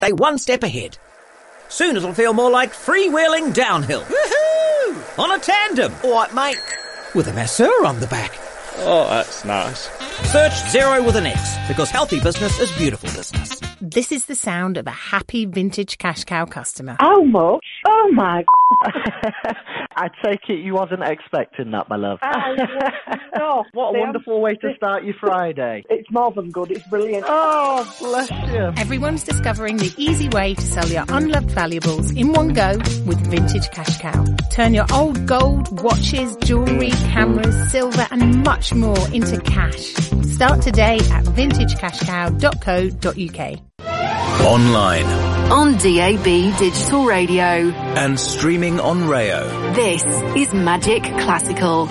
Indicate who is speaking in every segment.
Speaker 1: They one step ahead. Soon it'll feel more like freewheeling downhill. Woohoo! On a tandem.
Speaker 2: All right, mate.
Speaker 1: With a masseur on the back.
Speaker 3: Oh, that's nice.
Speaker 1: Search Xero with an X, because healthy business is beautiful business.
Speaker 4: This is the sound of a happy vintage cash cow customer.
Speaker 5: How much? Oh, my
Speaker 6: I take it you wasn't expecting that, my love.
Speaker 5: No.
Speaker 6: What a wonderful way to start your Friday.
Speaker 5: It's more than good. It's brilliant.
Speaker 6: Oh, bless you.
Speaker 4: Everyone's discovering the easy way to sell your unloved valuables in one go with Vintage Cash Cow. Turn your old gold, watches, jewellery, cameras, silver and much more into cash. Start today at vintagecashcow.co.uk.
Speaker 7: Online.
Speaker 8: On DAB Digital Radio.
Speaker 7: And streaming on Rayo.
Speaker 8: This is Magic Classical.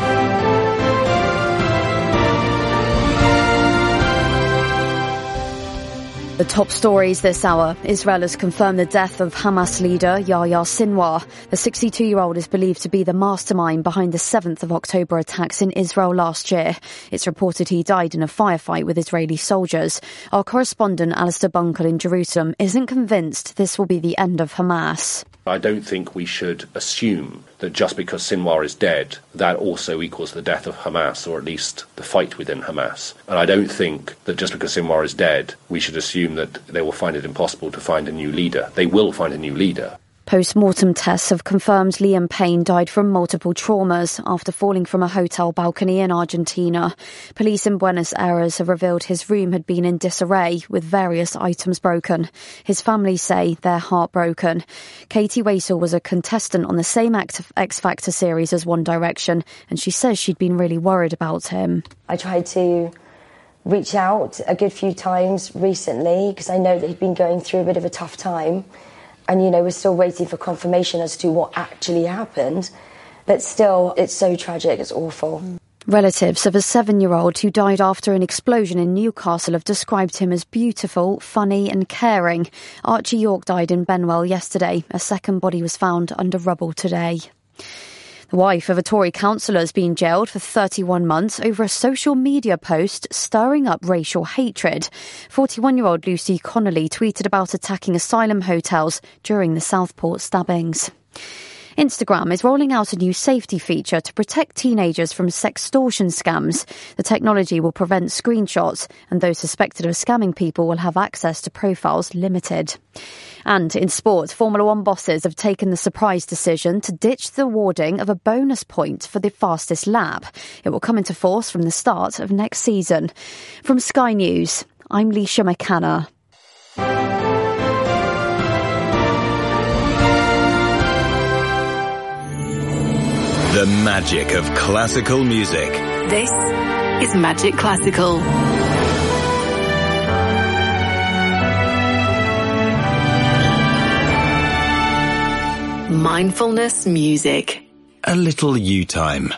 Speaker 9: The top stories this hour. Israel has confirmed the death of Hamas leader Yahya Sinwar. The 62-year-old is believed to be the mastermind behind the 7th of October attacks in Israel last year. It's reported he died in a firefight with Israeli soldiers. Our correspondent Alistair Bunkle in Jerusalem isn't convinced this will be the end of Hamas.
Speaker 10: I don't think we should assume that just because Sinwar is dead, that also equals the death of Hamas, or at least the fight within Hamas. And I don't think that just because Sinwar is dead, we should assume that they will find it impossible to find a new leader. They will find a new leader.
Speaker 9: Post-mortem tests have confirmed Liam Payne died from multiple traumas after falling from a hotel balcony in Argentina. Police in Buenos Aires have revealed his room had been in disarray with various items broken. His family say they're heartbroken. Katie Waisel was a contestant on the same X Factor series as One Direction, and she says she'd been really worried about him.
Speaker 11: I tried to reach out a good few times recently because I know that he'd been going through a bit of a tough time. And, you know, we're still waiting for confirmation as to what actually happened. But still, it's so tragic, it's awful.
Speaker 9: Relatives of a 7-year-old who died after an explosion in Newcastle have described him as beautiful, funny and caring. Archie York died in Benwell yesterday. A second body was found under rubble today. The wife of a Tory councillor has been jailed for 31 months over a social media post stirring up racial hatred. 41-year-old Lucy Connolly tweeted about attacking asylum hotels during the Southport stabbings. Instagram is rolling out a new safety feature to protect teenagers from sextortion scams. The technology will prevent screenshots, and those suspected of scamming people will have access to profiles limited. And in sport, Formula One bosses have taken the surprise decision to ditch the awarding of a bonus point for the fastest lap. It will come into force from the start of next season. From Sky News, I'm Leisha McCanna.
Speaker 7: The magic of classical music.
Speaker 8: This is Magic Classical. Mindfulness music.
Speaker 7: A little you time.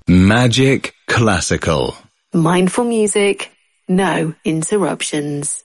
Speaker 7: Magic Classical.
Speaker 8: Mindful music, no interruptions.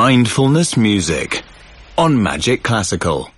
Speaker 7: Mindfulness Music on Magic Classical.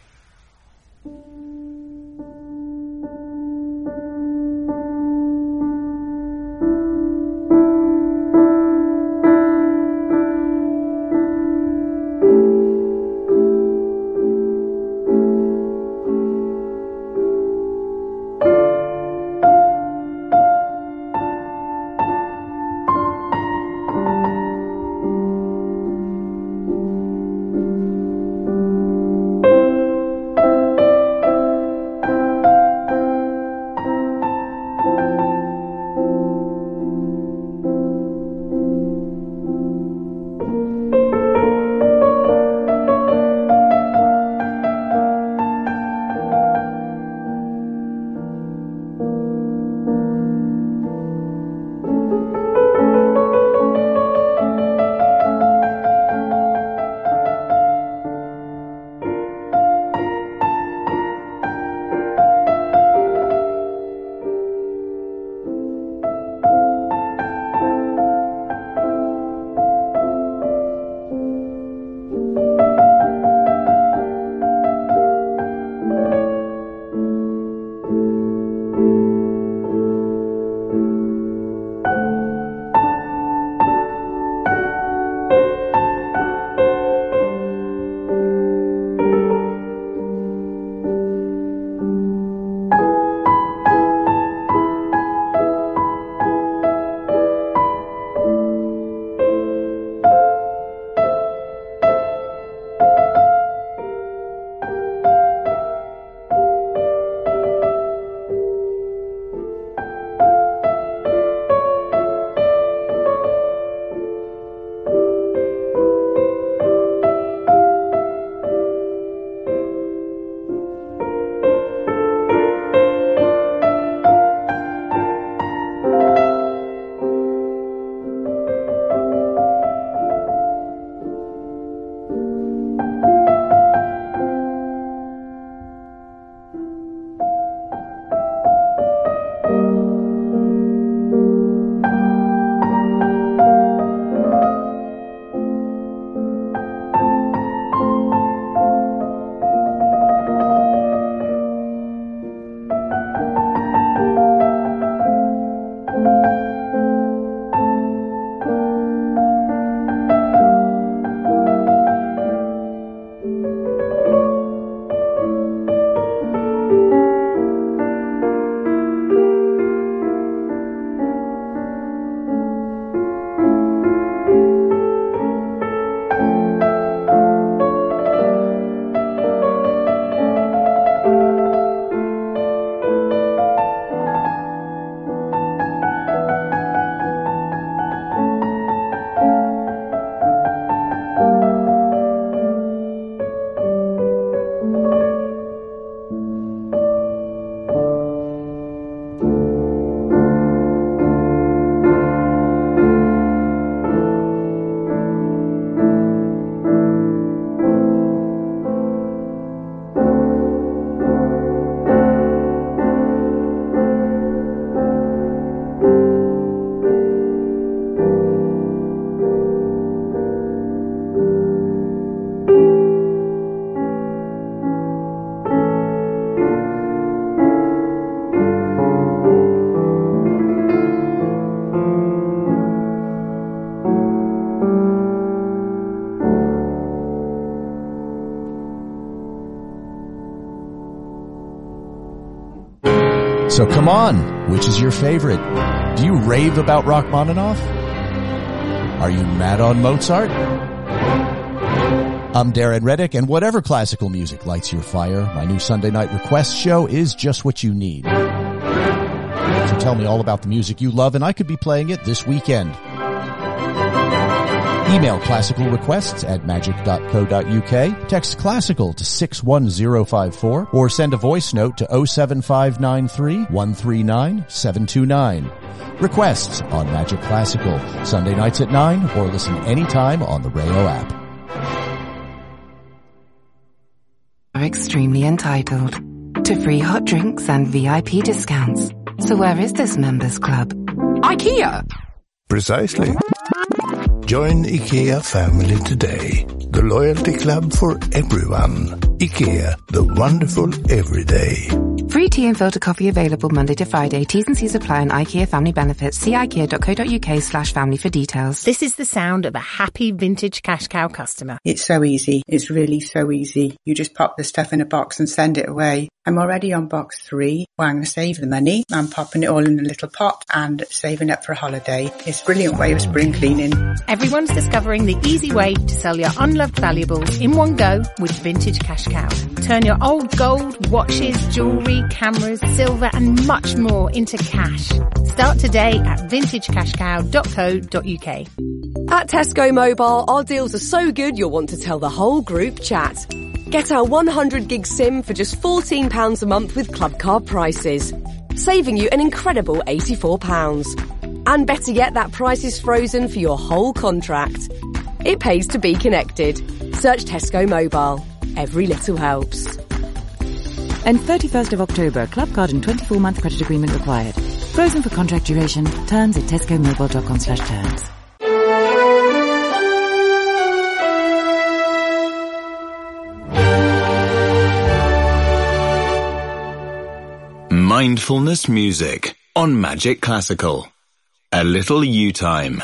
Speaker 2: So come on, which is your favorite? Do you rave about Rachmaninoff? Are you mad on Mozart? I'm Darren Reddick, and whatever classical music lights your fire, my new Sunday night request show is just what you need. So tell me all about the music you love, and I could be playing it this weekend. Email classical requests at magic.co.uk, text classical to 61054, or send a voice note to 07593 139 729. Requests on Magic Classical, Sunday nights at 9, or listen anytime on the Rayo app.
Speaker 12: Are extremely entitled to free hot drinks and VIP discounts. So where is this members club?
Speaker 13: IKEA!
Speaker 14: Precisely.
Speaker 13: Join IKEA family today. The loyalty club for everyone. IKEA, the wonderful everyday.
Speaker 12: Free tea and filter coffee available Monday to Friday. T's and C's apply on IKEA family benefits. See ikea.co.uk/family for details.
Speaker 4: This is the sound of a happy vintage cash cow customer.
Speaker 14: It's so easy. It's really so easy. You just pop the stuff in a box and send it away. I'm already on box 3. Well, I'm going to save the money. I'm popping it all in a little pot and saving up for a holiday. It's a brilliant way of spring cleaning.
Speaker 4: Everyone's discovering the easy way to sell your unloved valuables in one go with Vintage Cash Cow. Turn your old gold, watches, jewellery, cameras, silver and much more into cash. Start today at vintagecashcow.co.uk.
Speaker 15: At Tesco Mobile, our deals are so good you'll want to tell the whole group chat. Get our 100 gig SIM for just £14 a month with club card prices, saving you an incredible £84. And better yet, that price is frozen for your whole contract. It pays to be connected. Search Tesco Mobile. Every little helps.
Speaker 16: End 31st of October. Club card and 24-month credit agreement required. Frozen for contract duration. Terms at tescomobile.com/terms.
Speaker 7: Mindfulness music on Magic Classical. A little you time.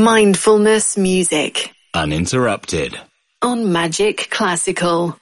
Speaker 8: Mindfulness music.
Speaker 7: Uninterrupted.
Speaker 8: On Magic Classical.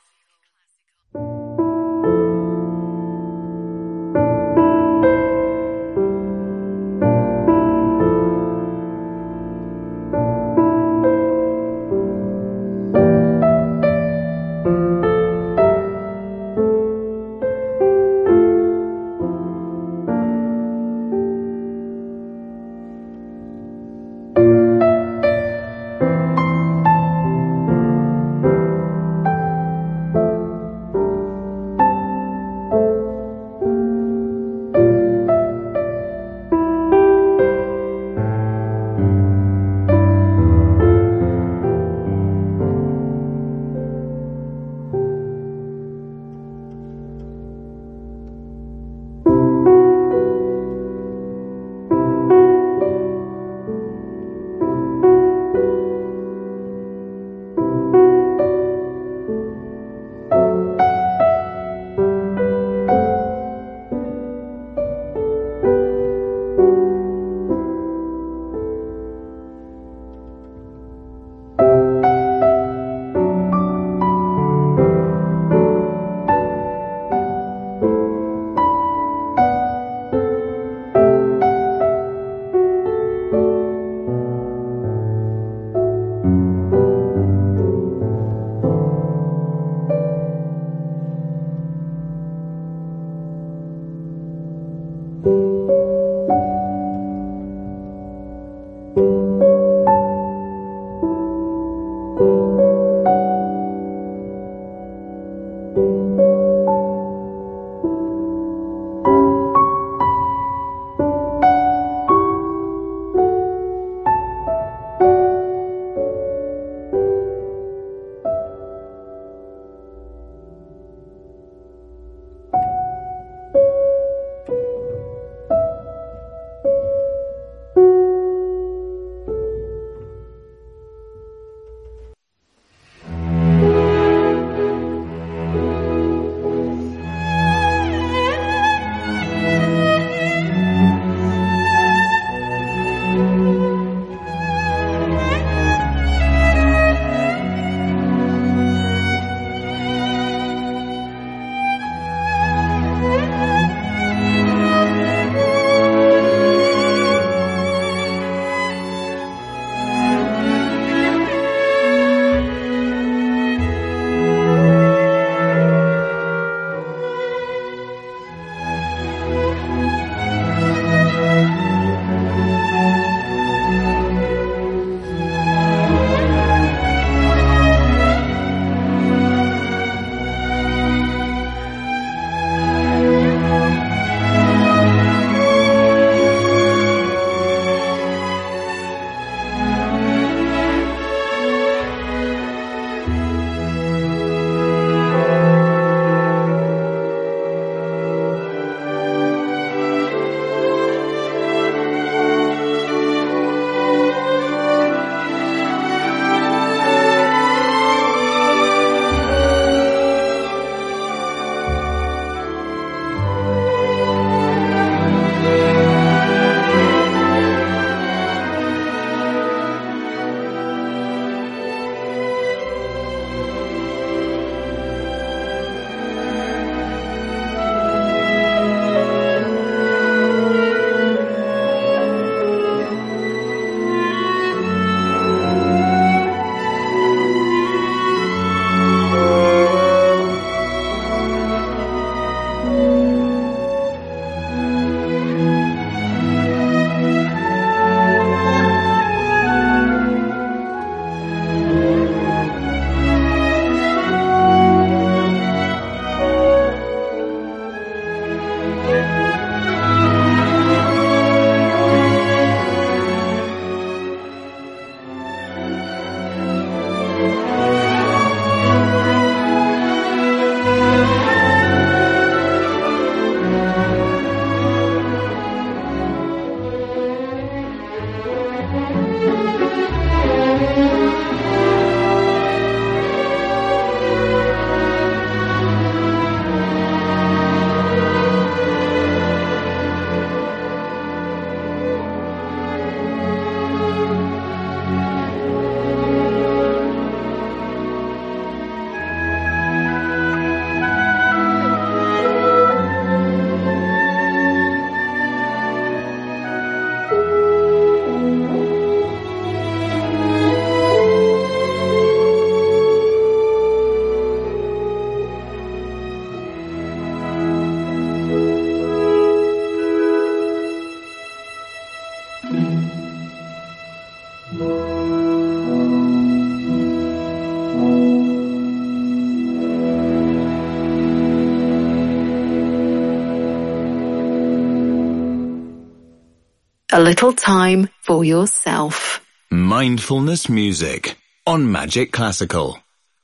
Speaker 8: A little time for yourself.
Speaker 7: Mindfulness music on Magic Classical.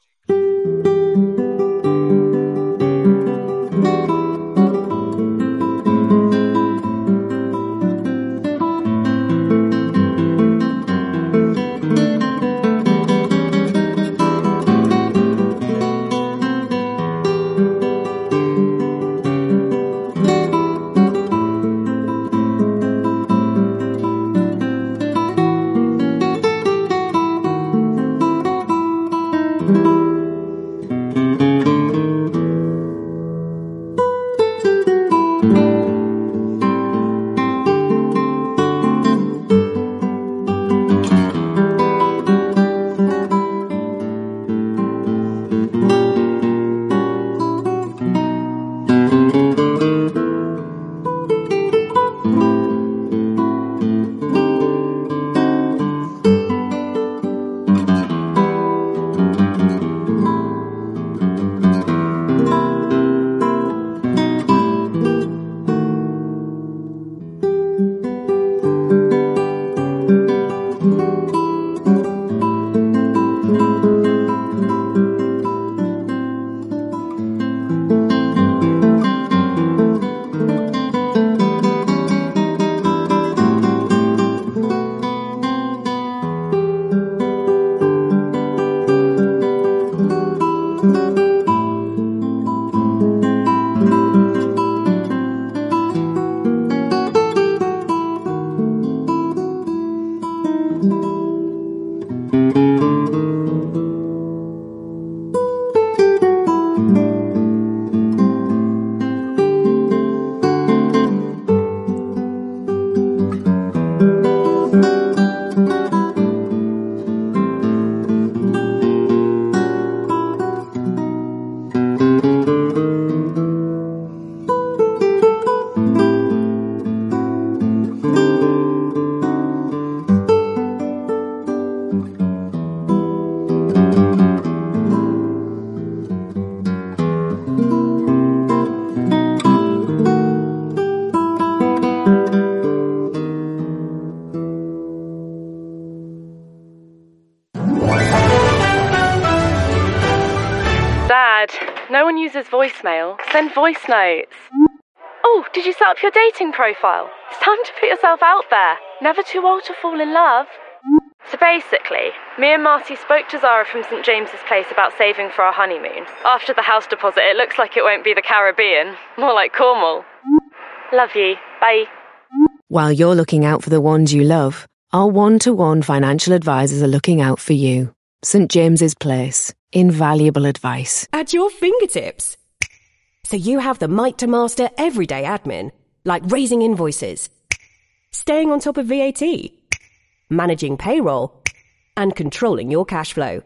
Speaker 17: No one uses voicemail. Send voice notes. Oh, did you set up your dating profile? It's time to put yourself out there. Never too old to fall in love. So basically, me and Marty spoke to Zara from St James's Place about saving for our honeymoon. After the house deposit, it looks like it won't be the Caribbean. More like Cornwall. Love you. Bye.
Speaker 12: While you're looking out for the ones you love, our one-to-one financial advisors are looking out for you. St James's Place. Invaluable advice.
Speaker 18: At your fingertips. So you have the might to master everyday admin, like raising invoices, staying on top of VAT, managing payroll, and controlling your cash flow.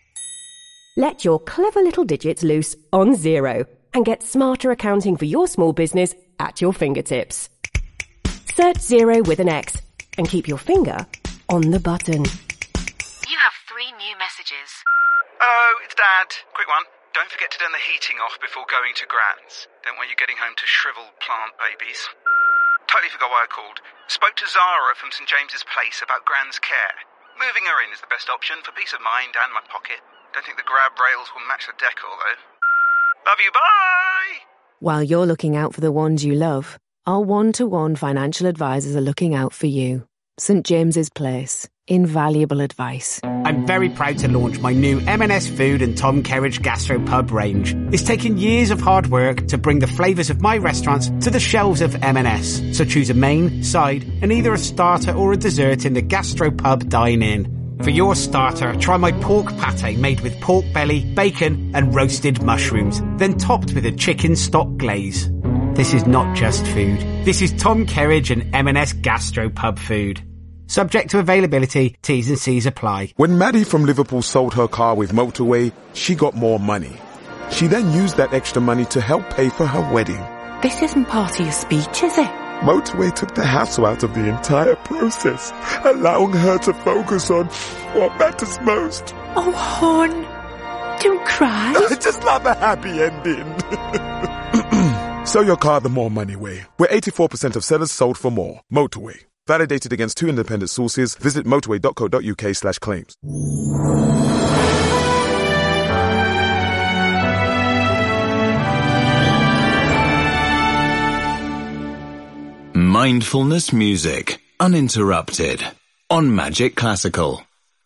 Speaker 18: Let your clever little digits loose on Xero and get smarter accounting for your small business at your fingertips. Search Xero with an X and keep your finger on the button.
Speaker 19: You have 3 new messages.
Speaker 20: Oh, it's Dad. Quick one. Don't forget to turn the heating off before going to Gran's. Don't want you getting home to shriveled plant babies. Totally forgot why I called. Spoke to Zara from St James's Place about Gran's care. Moving her in is the best option for peace of mind and my pocket. Don't think the grab rails will match the decor, though. Love you, bye!
Speaker 12: While you're looking out for the ones you love, our one-to-one financial advisors are looking out for you. St James's Place. Invaluable advice.
Speaker 21: I'm very proud to launch my new M&S Food and Tom Kerridge Gastropub range. It's taken years of hard work to bring the flavours of my restaurants to the shelves of M&S. So choose a main, side, and either a starter or a dessert in the Gastropub dine-in. For your starter, try my pork pate made with pork belly, bacon, and roasted mushrooms, then topped with a chicken stock glaze. This is not just food. This is Tom Kerridge and M&S Gastropub food. Subject to availability, T's and C's apply.
Speaker 22: When Maddie from Liverpool sold her car with Motorway, she got more money. She then used that extra money to help pay for her wedding.
Speaker 23: This isn't part of your speech, is it?
Speaker 22: Motorway took the hassle out of the entire process, allowing her to focus on what matters most.
Speaker 23: Oh, hon, don't cry.
Speaker 22: I just love a happy ending. Sell your car the more money way, where 84% of sellers sold for more. Motorway. Validated against 2 independent sources. Visit motorway.co.uk/claims.
Speaker 7: Mindfulness music, uninterrupted, on Magic Classical.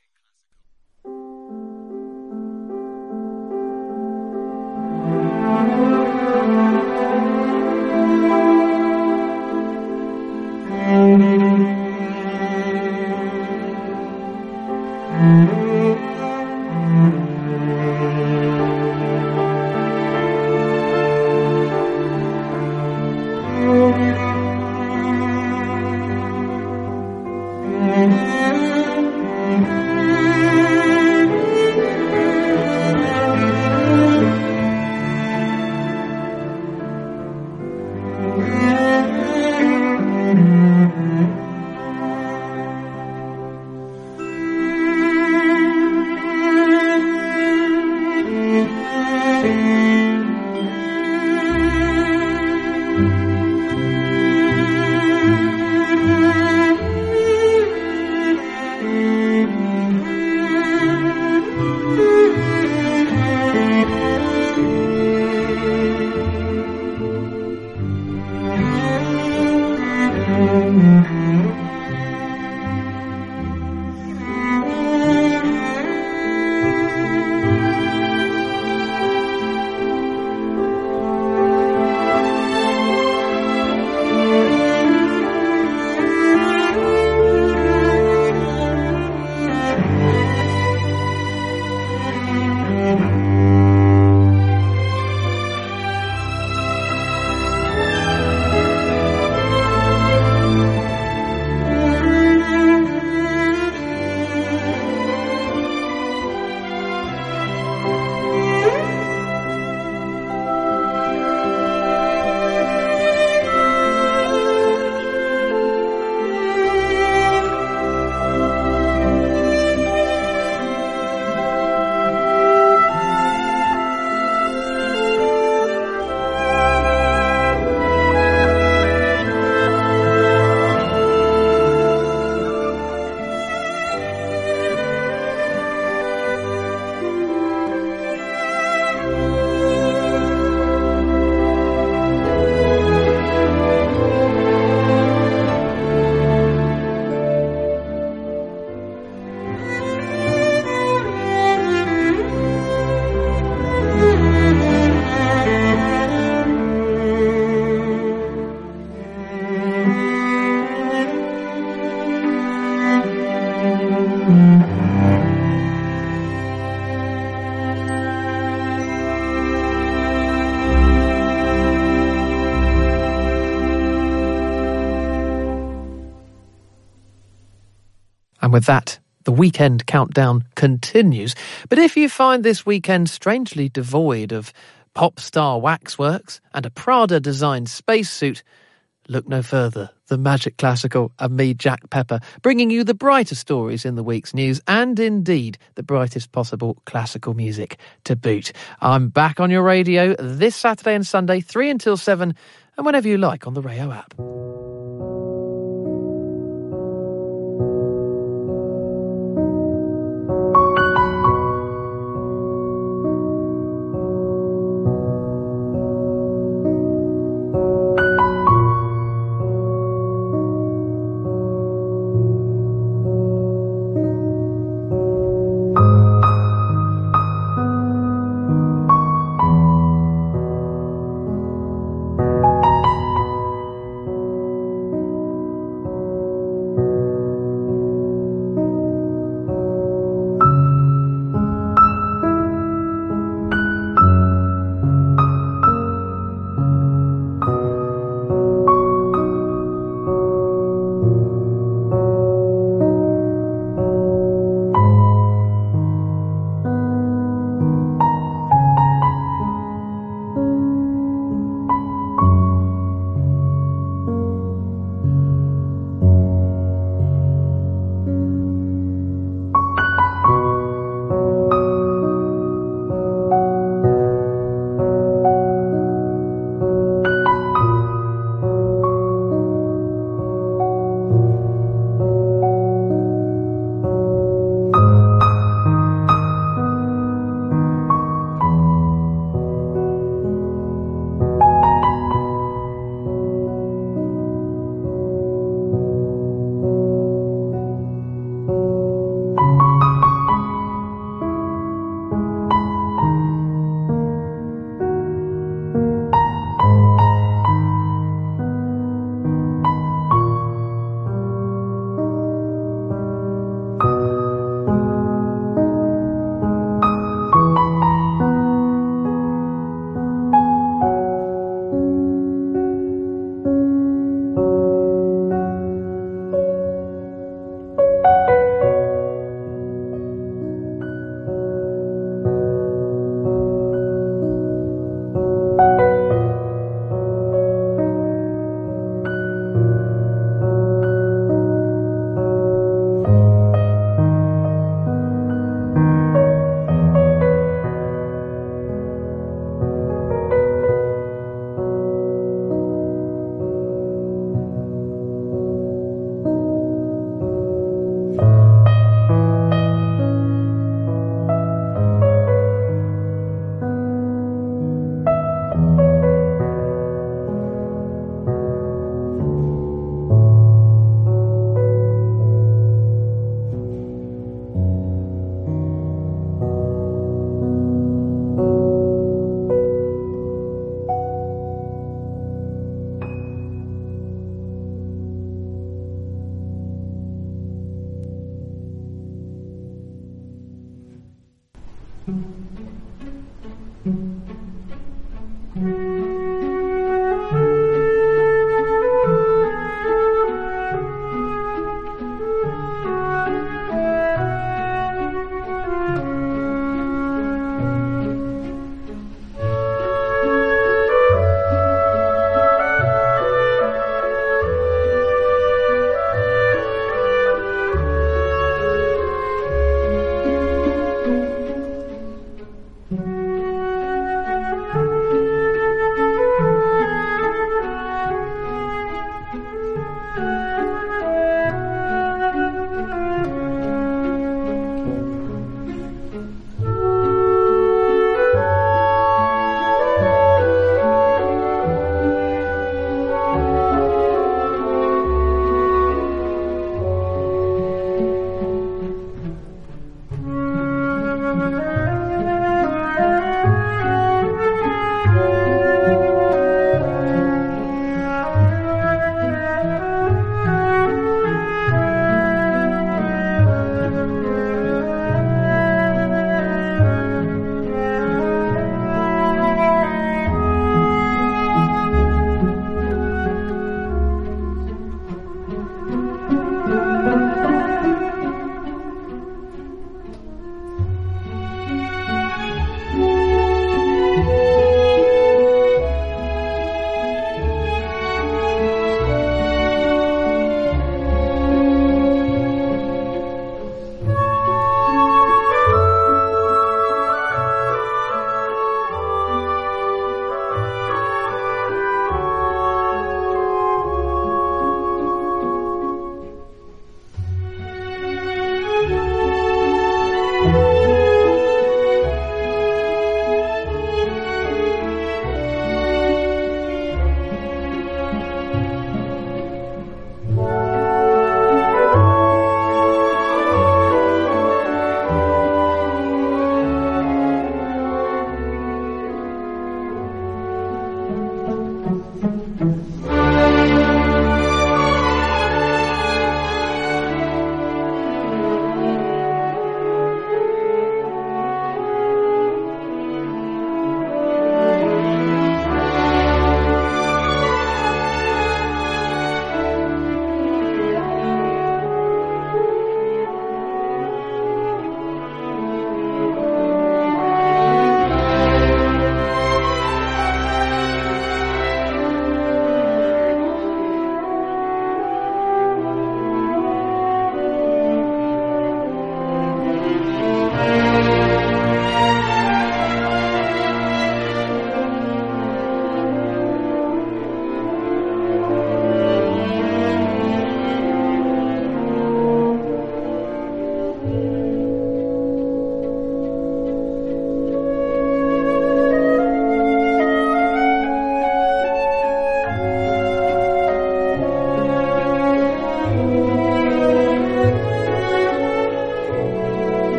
Speaker 1: And with that, the weekend countdown continues. But if you find this weekend strangely devoid of pop star waxworks and a Prada-designed spacesuit, look no further. The Magic Classical and me, Jack Pepper, bringing you the brighter stories in the week's news and indeed the brightest possible classical music to boot. I'm back on your radio this Saturday and Sunday, 3 until 7, and whenever you like on the Rayo app.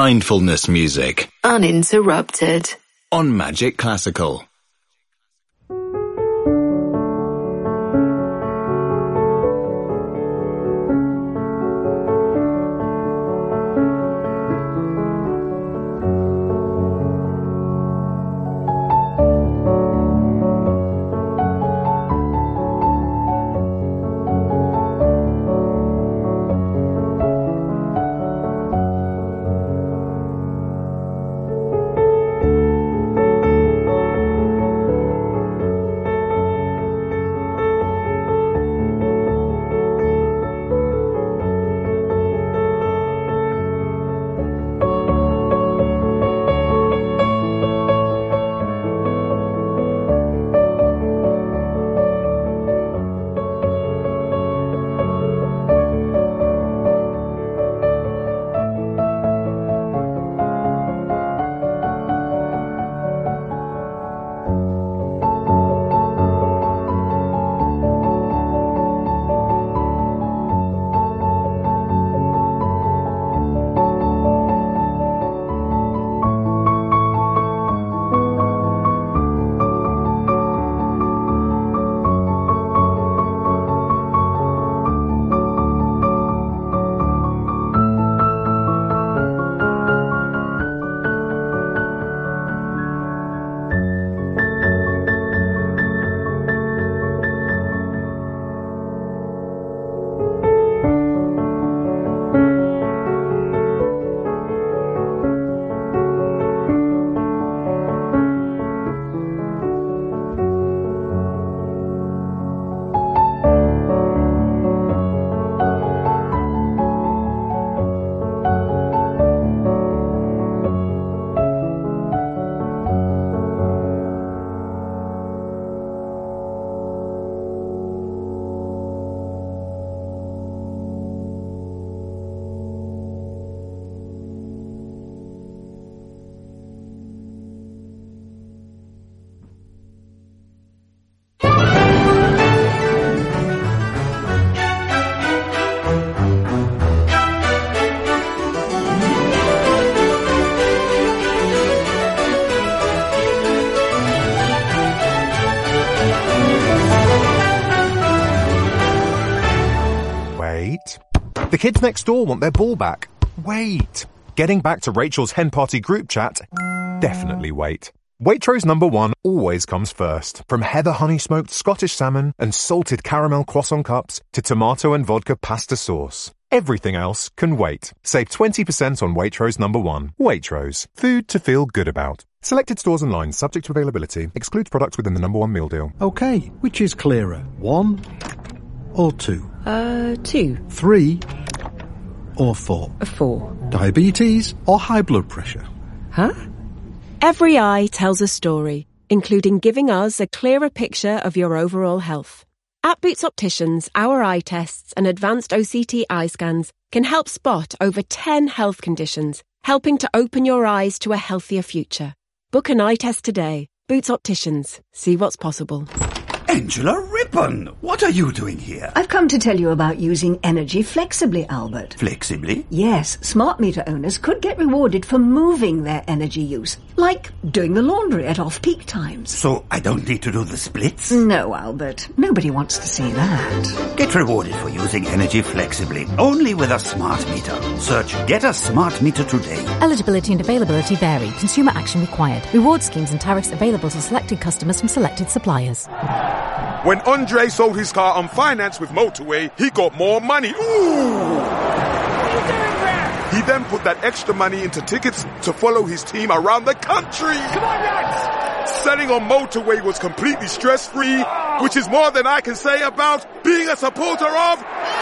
Speaker 7: Mindfulness music.
Speaker 8: Uninterrupted.
Speaker 7: On Magic Classical.
Speaker 3: The kids next door want their ball back. Wait. Getting back to Rachel's hen party group chat? Definitely wait. Waitrose #1 always comes first. From heather honey smoked Scottish salmon and salted caramel croissant cups to tomato and vodka pasta sauce. Everything else can wait. Save 20% on Waitrose #1. Waitrose. Food to feel good about. Selected stores and lines subject to availability. Excludes products within the #1 meal deal.
Speaker 5: Okay, which is clearer? 1 or 2?
Speaker 12: 2.
Speaker 5: 3 or 4?
Speaker 12: 4.
Speaker 5: Diabetes or high blood pressure?
Speaker 12: Huh?
Speaker 18: Every eye tells a story, including giving us a clearer picture of your overall health. At Boots Opticians, our eye tests and advanced OCT eye scans can help spot over 10 health conditions, helping to open your eyes to a healthier future. Book an eye test today. Boots Opticians. See what's possible.
Speaker 6: Angela Rippon, what are you doing here?
Speaker 24: I've come to tell you about using energy flexibly, Albert.
Speaker 6: Flexibly?
Speaker 24: Yes, smart meter owners could get rewarded for moving their energy use, like doing the laundry at off-peak times.
Speaker 6: So I don't need to do the splits?
Speaker 24: No, Albert. Nobody wants to see that.
Speaker 6: Get rewarded for using energy flexibly, only with a smart meter. Search Get a Smart Meter today.
Speaker 25: Eligibility and availability vary. Consumer action required. Reward schemes and tariffs available to selected customers from selected suppliers.
Speaker 22: When Andre sold his car on finance with Motorway, he got more money. Ooh! He then put that extra money into tickets to follow his team around the country. Come on, lads! Selling on Motorway was completely stress-free, which is more than I can say about being a supporter of...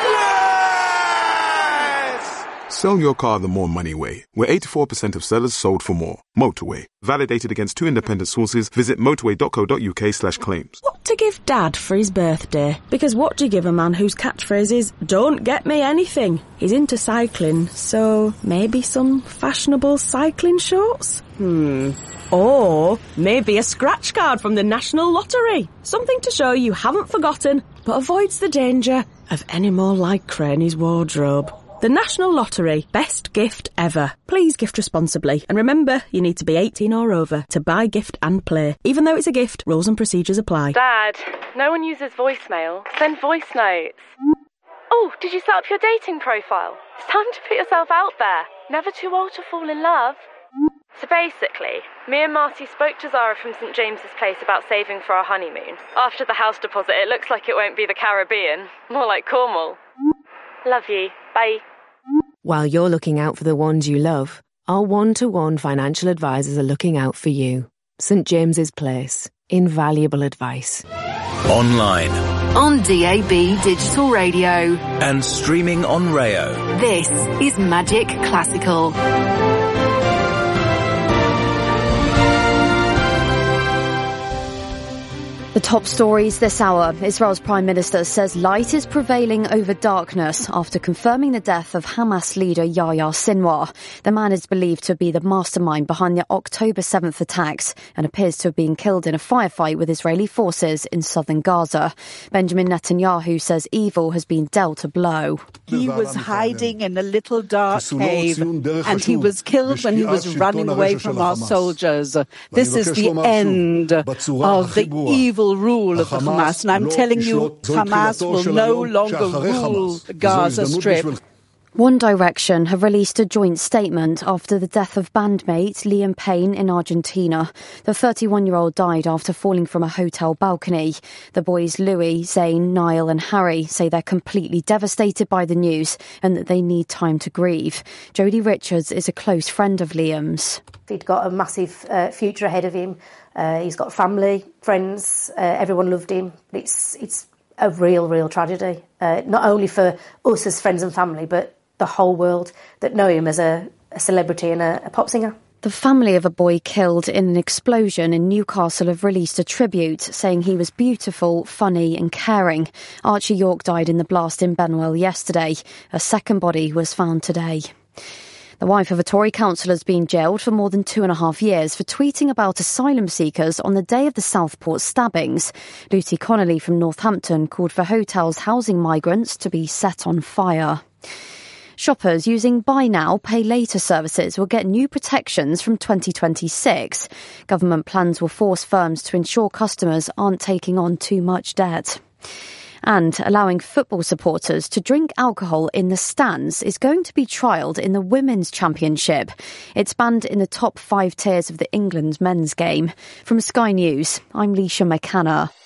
Speaker 22: Sell your car the more money way, where 84% of sellers sold for more. Motorway. Validated against 2 independent sources. Visit motorway.co.uk/claims.
Speaker 26: What to give Dad for his birthday? Because what do you give a man whose catchphrase is, don't get me anything? He's into cycling, so maybe some fashionable cycling shorts? Or maybe a scratch card from the National Lottery. Something to show you haven't forgotten, but avoids the danger of any more lycra in his wardrobe. The National Lottery. Best gift ever. Please gift responsibly. And remember, you need to be 18 or over to buy, gift and play. Even though it's a gift, rules and procedures apply.
Speaker 17: Dad, no one uses voicemail. Send voice notes. Oh, did you set up your dating profile? It's time to put yourself out there. Never too old to fall in love. So basically, me and Marty spoke to Zara from St James's Place about saving for our honeymoon. After the house deposit, it looks like it won't be the Caribbean. More like Cornwall. Love you. Bye.
Speaker 12: While you're looking out for the ones you love, our one-to-one financial advisors are looking out for you. St James's Place. Invaluable advice.
Speaker 7: Online.
Speaker 8: On DAB Digital Radio.
Speaker 7: And streaming on Rayo.
Speaker 8: This is Magic Classical.
Speaker 2: The top stories this hour. Israel's Prime Minister says light is prevailing over darkness after confirming the death of Hamas leader Yahya Sinwar. The man is believed to be the mastermind behind the October 7th attacks and appears to have been killed in a firefight with Israeli forces in southern Gaza. Benjamin Netanyahu says evil has been dealt a blow.
Speaker 9: He was hiding in a little dark cave and he was killed when he was running away from our soldiers. This is the end of the evil rule of the Hamas, and I'm telling you, Hamas will no longer rule Gaza Strip.
Speaker 2: One Direction have released a joint statement after the death of bandmate Liam Payne in Argentina. The 31-year-old died after falling from a hotel balcony. The boys Louis, Zayn, Niall and Harry say they're completely devastated by the news and that they need time to grieve. Jodie Richards is a close friend of Liam's.
Speaker 10: He'd got a massive future ahead of him. He's got family, friends, everyone loved him. It's a real tragedy, not only for us as friends and family, but the whole world that know him as a celebrity and a pop singer.
Speaker 2: The family of a boy killed in an explosion in Newcastle have released a tribute, saying he was beautiful, funny and caring. Archie York died in the blast in Benwell yesterday. A second body was found today. The wife of a Tory councillor has been jailed for more than 2.5 years for tweeting about asylum seekers on the day of the Southport stabbings. Lucy Connolly from Northampton called for hotels housing migrants to be set on fire. Shoppers using Buy Now, Pay Later services will get new protections from 2026. Government plans will force firms to ensure customers aren't taking on too much debt. And allowing football supporters to drink alcohol in the stands is going to be trialled in the Women's Championship. It's banned in the top 5 tiers of the England men's game. From Sky News, I'm Leisha McCanna.